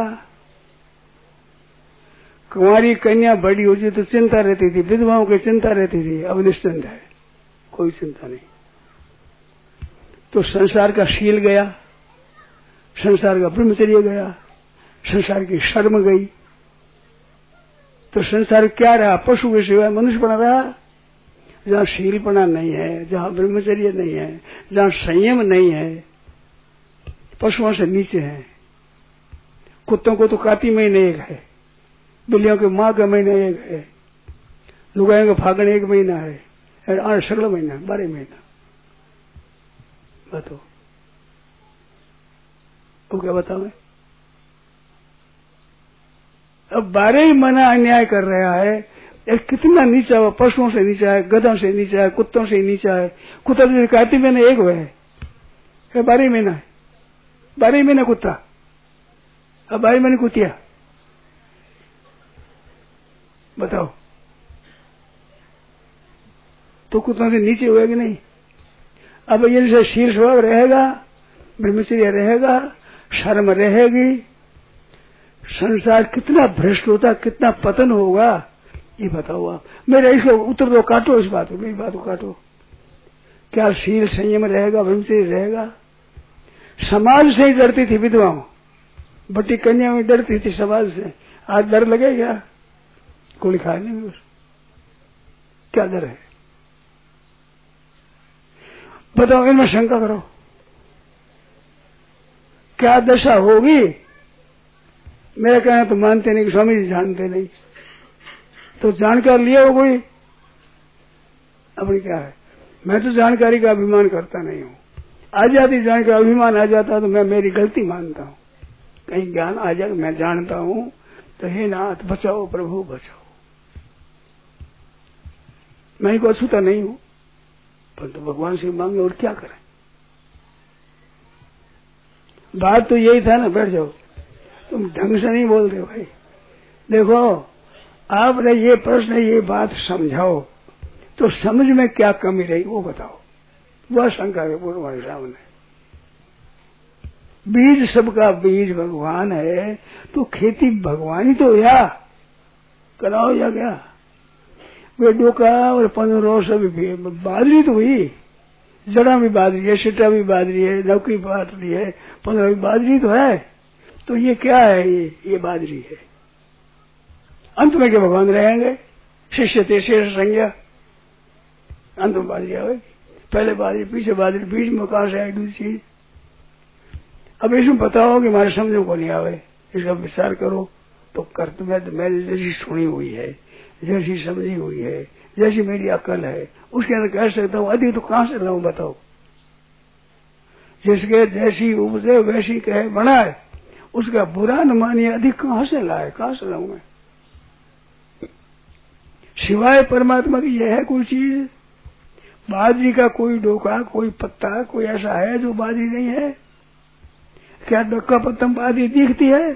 कुंवारी कन्या बड़ी होती तो चिंता रहती थी, विधवाओं की चिंता रहती थी, अब निश्चिंत है, कोई चिंता नहीं। तो संसार का शील गया, संसार का ब्रह्मचर्य गया, संसार की शर्म गई, तो संसार क्या रहा? पशु के सिवाय मनुष्यपना रहा। जहाँ शीलपना नहीं है, जहाँ ब्रह्मचर्य नहीं है, जहाँ संयम नहीं है, पशुओं से नीचे है। कुत्तों को तो काती महीने एक है, बिल्लियों के माँ का महीना एक है, लुगाइयों का फागण एक महीना है, आठ सगला महीना, बारह महीना। बताओ वो क्या बताओ? अब बारह ही महीना अन्याय कर रहा है, एक कितना नीचा हुआ, पशुओं से नीचा है, गधों से नीचा है, कुत्तों से नीचा है। कुत्ता तो कार्तिक महीने एक हुआ है, बारह महीना है, बारह महीने कुत्ता, अब बारह महीने कुतिया, बताओ। तो कुत्तों से नीचे हुआ कि नहीं? अब ये जैसे शील स्वभाव रहेगा, ब्रह्मचर्य रहेगा, शर्म रहेगी, संसार कितना भ्रष्ट होता, कितना पतन होगा, ये बताओ आप। मेरे इसको उत्तर दो, काटो इस बात को, मेरी बात को काटो। क्या शील संयम रहेगा, ब्रह्मचर्य रहेगा? समाज से ही डरती थी विधवाओं, बट्टी कन्या में डरती थी समाज से। आज डर लगेगा गोली खाने में? क्या डर है बताओ, इनमें शंका करो। क्या दशा होगी? मेरा कहना तो मानते नहीं कि स्वामी जी जानते नहीं, तो जानकार लिया हो कोई अपनी क्या है। मैं तो जानकारी का अभिमान करता नहीं हूँ। आ जाती जानकारी का अभिमान आ जाता तो मैं मेरी गलती मानता हूँ। कहीं ज्ञान आ जाए मैं जानता हूँ तो हे नाथ बचाओ, प्रभु बचाओ। मैं को अछूता नहीं हूँ, परंतु तो भगवान से मांगे और क्या करें। बात तो यही था ना, बैठ जाओ, तुम ढंग से नहीं बोलते भाई। देखो आपने ये प्रश्न, ये बात समझाओ तो समझ में क्या कमी रही वो बताओ। वह शंका है पूर्व हमारे सामने। बीज सबका बीज भगवान है, तो खेती भगवान ही तो या कराओ या क्या? वे डोका और पंद्रह सब बादरी तो हुई, जड़ा भी बादरी है, सिटा भी बादरी है, नौकरी बादरी है, पंद्रह भी बादरी तो है। तो ये क्या है? ये ये बादरी है। अंत में के भगवान रहेंगे, शिष्य ते शेष संज्ञा, अंत में बादरी आवेगी। पहले बादरी, पीछे बादरी, बीच में कहां से आई दूसरी चीज? अब इसमें बताओ कि हमारे समझो को नहीं आवे, इसका विचार करो तो कर। तुम्हें मैंने जैसी सुनी हुई है, जैसी समझी हुई है, जैसी मेरी अकल है, उसके अंदर कह सकता हूँ। अधिक तो कहां से लाऊं बताओ? जिसके जैसी उपजे वैसी कहे बनाए, उसका बुरा न मानिए, अधिक कहां से लाए, कहां से लाऊं मैं? सिवाय परमात्मा की यह है कोई चीज? बादरी का कोई डोका, कोई पत्ता, कोई ऐसा है जो बादरी नहीं है? क्या डोका पत्ता बादरी दिखती है?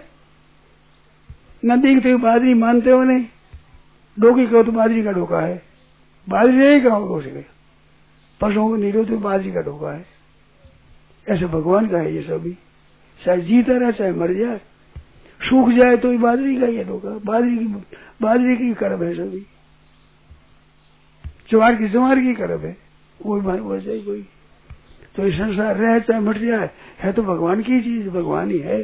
न दिखती बादरी मानते हो नहीं? डोकी कहो तो बादरी का डोका है, बादरी नहीं कहोगे उसके। पशुओं को निरो तो बादरी का डोका है। ऐसे भगवान का है ये सभी, चाहे जीता रहे चाहे मर जाए, सूख जाए तो ही बादरी का ये डोका। बादरी की बादरी की करब है सभी, ज्वार की ज्वार की करब है, वो भाई हो जाए कोई। तो ये संसार रहे चाहे मर जाए, है तो भगवान की चीज, भगवान ही है।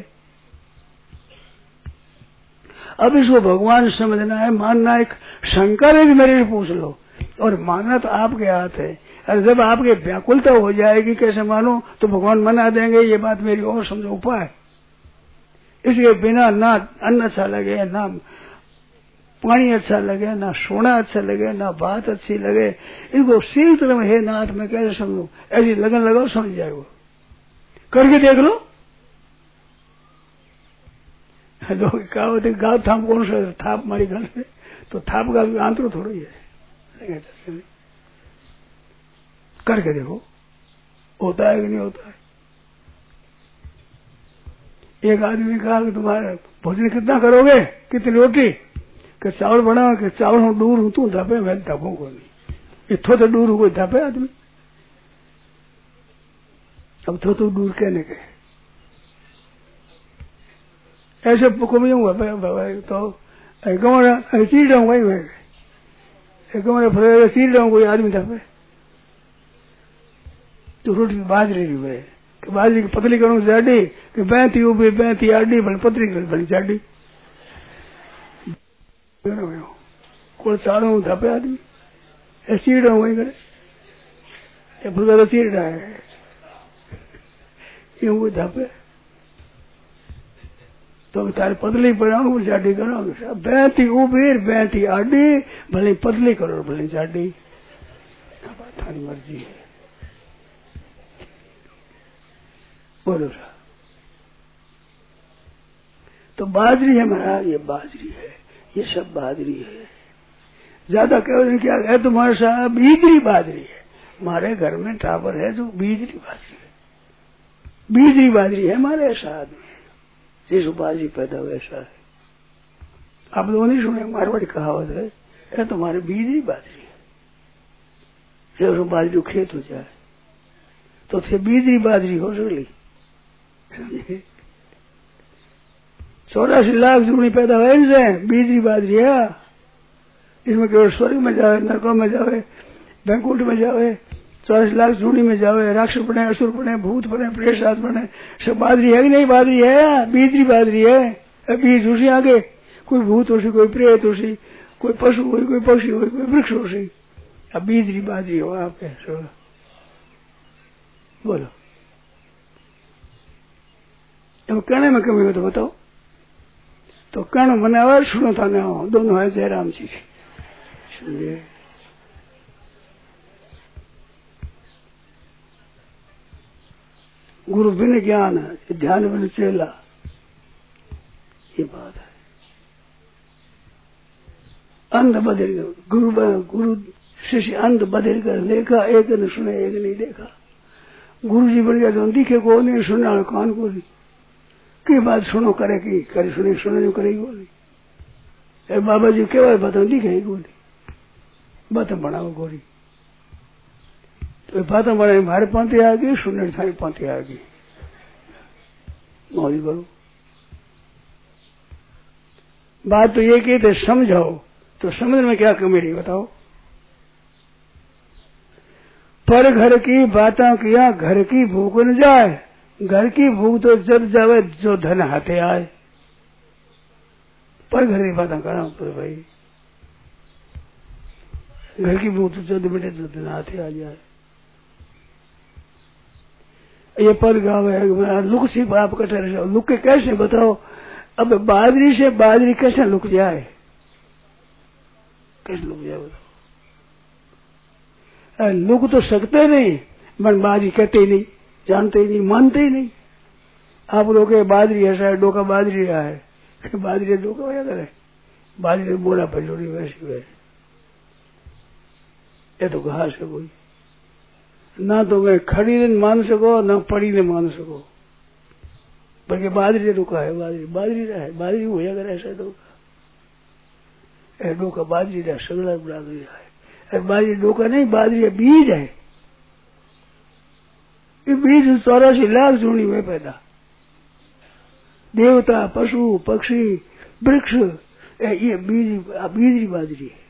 अब इसको भगवान समझना है, मानना है। शंकर है कि मेरे से पूछ लो, और मानना तो आपके हाथ है। और जब आपके व्याकुलता हो जाएगी कैसे मानो, तो भगवान मना देंगे। ये बात मेरी और समझो उपाय। इसके बिना ना अन्न अच्छा लगे, ना पानी अच्छा लगे, ना सोना अच्छा लगे, ना बात अच्छी लगे। इनको सील तरह हे नाथ में कैसे समझो? ऐसी लगन लगाओ समझ जाए वो, करके देख लो। लोग क्या होते गाँव थाप कौन सा थाप हमारी घर से, तो थाप का भी आंतरो थोड़ा ही है। करके देखो होता है कि नहीं होता है। एक आदमी ने कहा कि तुम्हारा भोजन कितना करोगे, कितनी रोटी? कि चावल बना के चावल हूँ दूर हूँ, तू धपे मैं धपू को नहीं। इतो तो दूर कोई धपे आदमी। अब तो तू दूर कहने के ऐसे पुकुम तो गमरा चीर रहा हूँ वही मैं गमरा फल चीर रहा हूँ, कोई आदमी धपे तो रोटी बाजरी रही है कि बाजरी की पतली करूँ जाडी कि बैठी उभी बैठी आडी भले पतली कर भले जाडी कोई चाड़ू धपे आदमी चीर रहा हूँ वही करे फुलका तो चीर रहा है यूं धपे तो तारे पतली बनाऊ जाडी करो, बैठी उभी बैठी आडी भले पतली करो भले जाडी, थारी मर्जी है। बोलो तो बाजरी है महाराज, ये बाजरी है, ये सब बाजरी है। ज्यादा कहो क्या है, तुम्हारे साथ बीजरी बाजरी है। हमारे घर में टावर है जो बीजरी बाजरी है, बीजरी बाजरी है हमारे ऐसा आदमी जिस बाजरी पैदा हुआ ऐसा है। आप लोगों नहीं सुने, मारवाड़ी कहावत है, यह तुम्हारे बीजरी बाजरी है। जब बाजरी खेत हो जाए तो थे बीजरी बाजरी हो सकली। चौरासी लाख जुगनी पैदा हुए इनसे बीजरी बाजरी है। इसमें केवल स्वर्ग में जावे, नरकों में जावे, बैंकुट में जावे, चौरासी लाख जुगनी में जावे, राक्षस बने, असुर बने, भूत बने, प्रेत बने, सब बाजरी है कि नहीं? बाजरी है, बीजरी बाजरी है। बीज उसी आगे कोई भूत हो सी, कोई प्रेत हो सी, कोई पशु हो, कोई पक्षी हो, कोई वृक्ष हो सी। अब बीजरी बाजरी हो आपके सब। बोलो अब कहने में कमी हो तो बताओ। तो कर्ण बनावा सुनो था ना हो, दोनों है जयराम जी से। समझे? गुरु बिन ज्ञान ध्यान बिन चेला, ये बात है। अंध बदल गुरु गुरु शिष्य अंध बदल कर देखा, एक ने सुने एक नहीं देखा। गुरु जी बन गया तो दिखे को नहीं, सुनने कान को नहीं। की बात सुनो करे की करे, सुने सुने जो करेगी वो नहीं। बाबा जी केवल बात दिखेगी गोली, बात बनाओ गोली। तो बात बनाए मारे पंथी आ गई, सुनने थारी पंथी आ गई। मौज करो। बात तो ये की थे समझाओ, तो समझ में क्या कमी रही बताओ। पर घर की बातें किया घर की भूख न जाए, घर की भूख तो जब जावे जो धन हाथे आए। पर घर की बातें करा पर भाई, घर की भूख तो जब मिटे जो धन हाथे आ जाए। ये पर गाँव है लुक सी बाप कटे, लुक के कैसे बताओ। अब बाजरी से बाजरी कैसे लुक जाए, कैसे लुक जाए बताओ। लुक तो सकते नहीं, मन बाजरी कहते ही नहीं, जानते ही नहीं, मानते ही नहीं। आप लोग बाजरी ऐसा है, डोका बाजरी रहा है, बाजरी डोका हो जाता है, बाजरी बोरा पर जोड़ी वैसी वैसे। ये तो घास है कोई, ना तो मैं खड़ी ने मान सको ना पड़ी ने मान सको, बल्कि बाजरी डोका है, बाजरी बाजरी रहा है, बाजरी हो जाएगा ऐसा डोका। डोका बाजरी रहा, सगड़ा बाजरी रहा है। बाजरी डोका नहीं, बाजरी बीज है। ये बीज चौरासी लाख जोड़ी में पैदा, देवता पशु पक्षी वृक्ष, ये बीज बीजरी बाजरी है।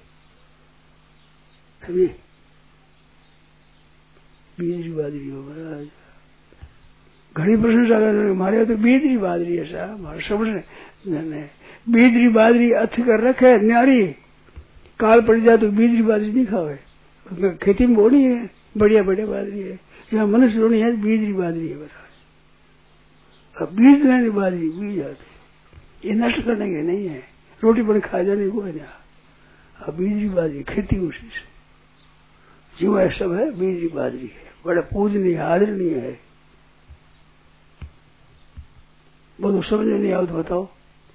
बीजरी बाजरी हो महाराज, घनी प्रशंसा कर हमारे तो बीजरी बाजरी है साहब। हमारे सबने बीजरी बाजरी अथ कर रखे न्यारी, काल पड़ जाए तो बीजरी बाजरी नहीं खावे। खेती में बोनी है, बढ़िया बढ़िया बाजरी है। जहाँ मनुष्य रोनी है बीजरी बाजरी है बता। अब बीज लेने बाजरी बीज आते, ये नष्ट करने के नहीं है, रोटी पर खा जाने को है ना। अब बीजरी बाजरी खेती उसी से जो है सब है, बीजरी बाजरी है, बड़ा पूजनीय आदरणीय है। बोलो समझ नहीं आओ तो बताओ।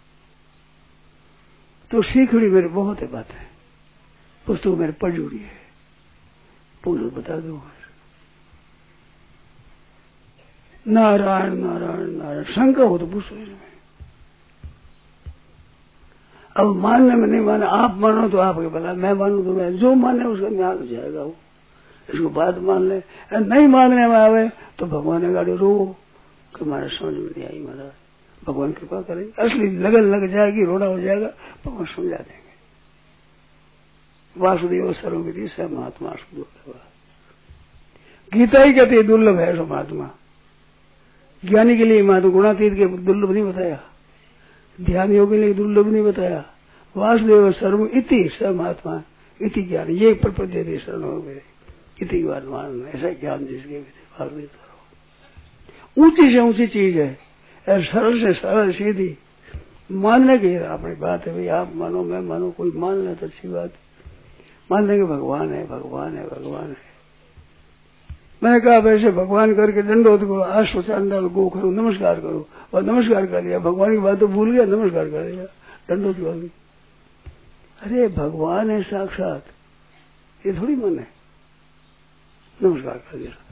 तो सीखड़ी मेरे बहुत है बात है, पुस्तक मेरे पढ़ जुड़ी है, पूरा बता दो। नारायण नारायण नारायण, शंका हो तो पूछो इसमें। अब मानने में नहीं माने, आप मानो तो आपके भला, मैं मानू तो मैं, जो माने उसका न्याय हो जाएगा। वो इसको बात मान ले, नहीं मानने में आवे तो भगवान ने गाड़ी रो कि हमारे समझ में नहीं आई महाराज, भगवान कृपा करेंगे। असली लगन लग जाएगी, रोना हो जाएगा, भगवान समझा देंगे। वासुदेव सर्वमिति स महात्मा दुर्लभ, गीता ही कहती है दुर्लभ है सो महात्मा। ज्ञानी के लिए महात्मा गुणातीत के दुर्लभ नहीं बताया, ध्यान योग के लिए दुर्लभ नहीं बताया। वासुदेव सर्व इति स महात्मा, इति ज्ञान, ये प्रपद्यते शरण हो गए, इति मान, ऐसा ज्ञान जिसके वासुदेव। ऊंची से ऊंची चीज है, सरल से सरल सीधी मानने की अपनी बात है। भाई आप मानो मैं मानो, कोई मान ले तो अच्छी बात, मान लेंगे भगवान है भगवान है भगवान है। मैंने कहा वैसे भगवान करके दंडोत करो, अष्टोचांडाल गो करो, नमस्कार करो, और नमस्कार कर लिया, भगवान की बात तो भूल गया, नमस्कार कर लिया, दंडोत कर ली। अरे भगवान है साक्षात, ये थोड़ी मन है। नमस्कार कर दिया।